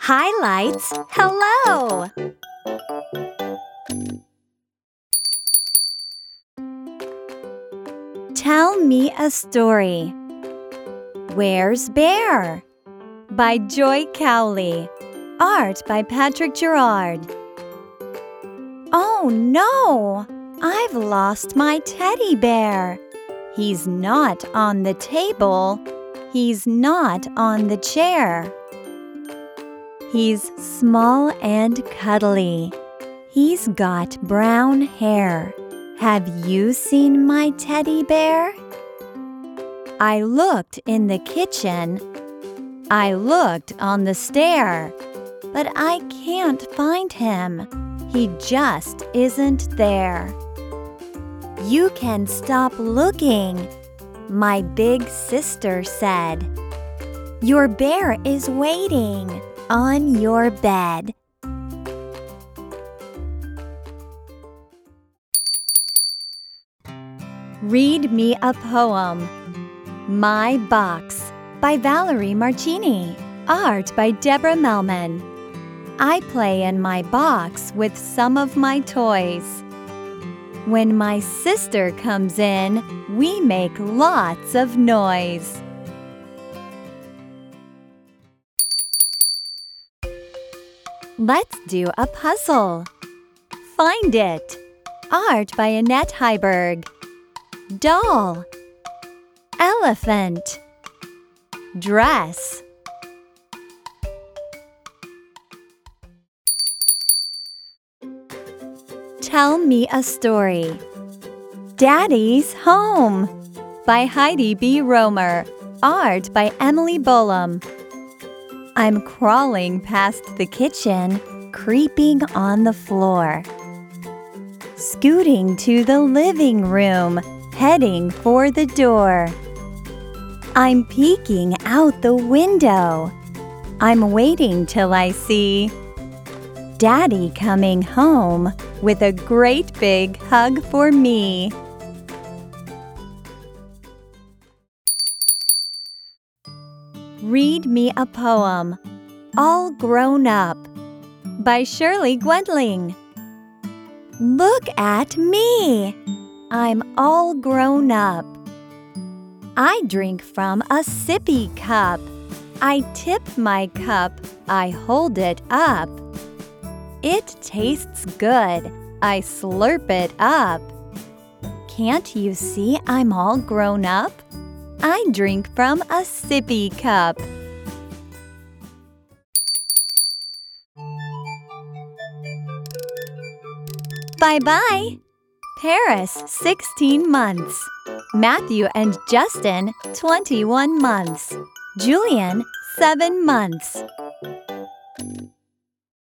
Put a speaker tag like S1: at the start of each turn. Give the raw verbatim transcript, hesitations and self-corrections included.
S1: Highlights, hello! Tell me a story. Where's Bear? By Joy Cowley. Art by Patrick Gerard. Oh no! I've lost my teddy bear. He's not on the table. He's not on the chair. He's small and cuddly. He's got brown hair. Have you seen my teddy bear? I looked in the kitchen. I looked on the stair. But I can't find him. He just isn't there. You can stop looking, my big sister said. Your bear is waiting on your bed. Read me a poem. My Box by Valerie Marchini. Art by Deborah Melman. I play in my box with some of my toys. When my sister comes in, we make lots of noise. Let's do a puzzle. Find it. Art by Annette Heiberg. Doll. Elephant. Dress. Tell me a story. Daddy's Home by Heidi B. Romer. Art by Emily Bolam. I'm crawling past the kitchen, creeping on the floor. Scooting to the living room, heading for the door. I'm peeking out the window. I'm waiting till I see Daddy coming home with a great big hug for me. Read me a poem. All Grown Up by Shirley Gwendling. Look at me. I'm all grown up. I drink from a sippy cup. I tip my cup. I hold it up. It tastes good. I slurp it up. Can't you see I'm all grown up? I drink from a sippy cup. Bye-bye. Paris, sixteen months. Matthew and Justin, twenty-one months. Julian, seven months.